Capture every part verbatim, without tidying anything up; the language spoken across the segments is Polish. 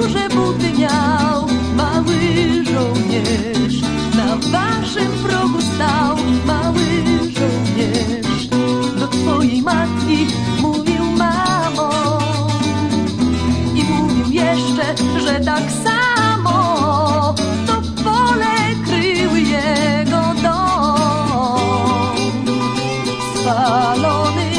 duże buty miał mały żołnierz. Na waszym progu stał mały żołnierz. Do twojej matki mówił: mamo. I mówił jeszcze, że tak samo to pole krył jego dom. Spalony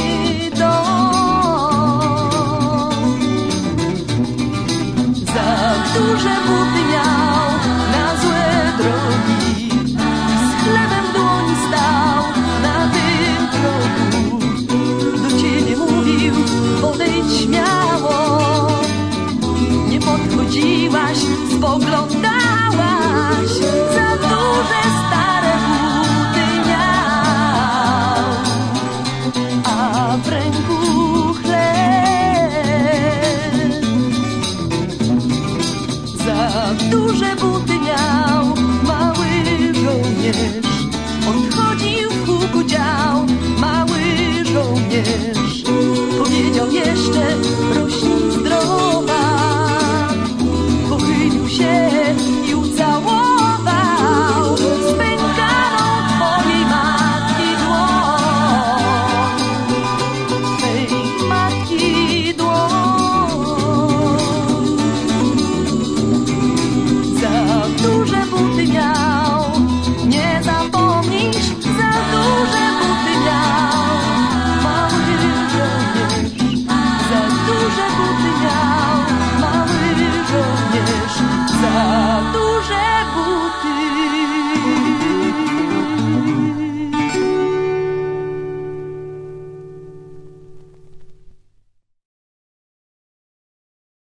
duże buty miał na złe drogi. Z chlebem w dłoni stał na tym progu. Do ciebie mówił: podejdź śmiało. Nie podchodziłaś, spoglądałaś. Za duże stare buty miał, a w ręku chleb. Za duże buty miał mały żołnierz.